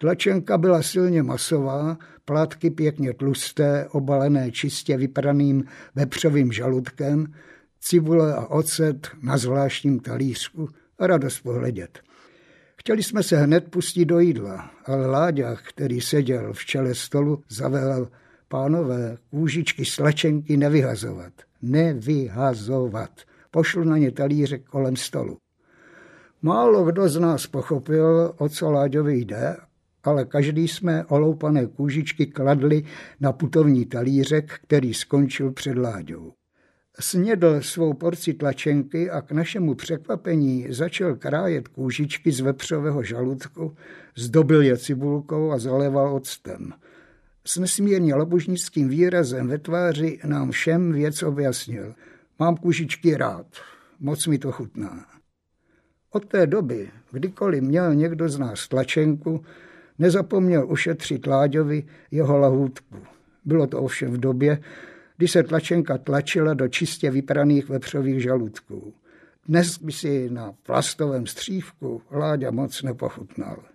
Tlačenka byla silně masová, plátky pěkně tlusté, obalené čistě vypraným vepřovým žaludkem, cibule a ocet na zvláštním talířku a radost pohledět. Chtěli jsme se hned pustit do jídla, ale Láďa, který seděl v čele stolu, zavelel: pánové, kůžičky z tlačenky nevyhazovat. Nevyhazovat. Pošlu na ně talířek kolem stolu. Málo kdo z nás pochopil, o co Láďovi jde, ale každý jsme oloupané kůžičky kladli na putovní talířek, který skončil před Láďou. Snědl svou porci tlačenky a k našemu překvapení začal krájet kůžičky z vepřového žaludku, zdobil je cibulkou a zaléval octem. S nesmírně lobužnickým výrazem ve tváři nám všem věc objasnil. Mám kůžičky rád, moc mi to chutná. Od té doby, kdykoliv měl někdo z nás tlačenku, nezapomněl ušetřit Láďovi jeho lahůdku. Bylo to ovšem v době, kdy se tlačenka tlačila do čistě vypraných vepřových žaludků. Dnes by si na plastovém střívku Láďa moc nepochutnal.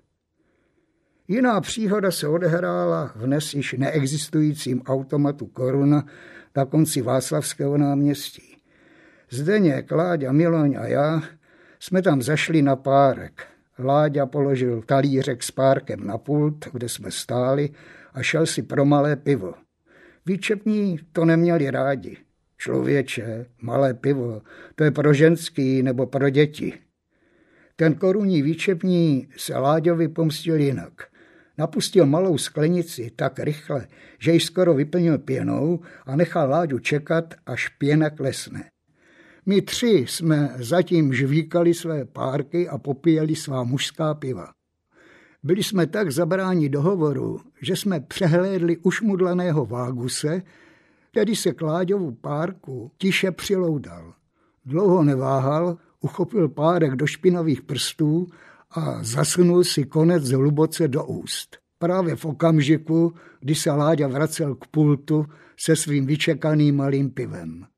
Jiná příhoda se odehrála v dnes již neexistujícím automatu Koruna na konci Václavského náměstí. Zdeněk, Láďa, Miloň a já jsme tam zašli na párek. Láďa položil talířek s párkem na pult, kde jsme stáli, a šel si pro malé pivo. Výčepní to neměli rádi. Člověče, malé pivo, to je pro ženský nebo pro děti. Ten korunní výčepní se Láďovi pomstil jinak. Napustil malou sklenici tak rychle, že ji skoro vyplnil pěnou a nechal Láďu čekat, až pěna klesne. My tři jsme zatím žvíkali své párky a popíjeli svá mužská piva. Byli jsme tak zabráni do hovoru, že jsme přehlédli ušmudlaného Váguse, který se k Láďovu párku tiše přiloudal. Dlouho neváhal, uchopil párek do špinavých prstů a zasunul si konec hluboce do úst. Právě v okamžiku, kdy se Láďa vracel k pultu se svým vyčekaným malým pivem.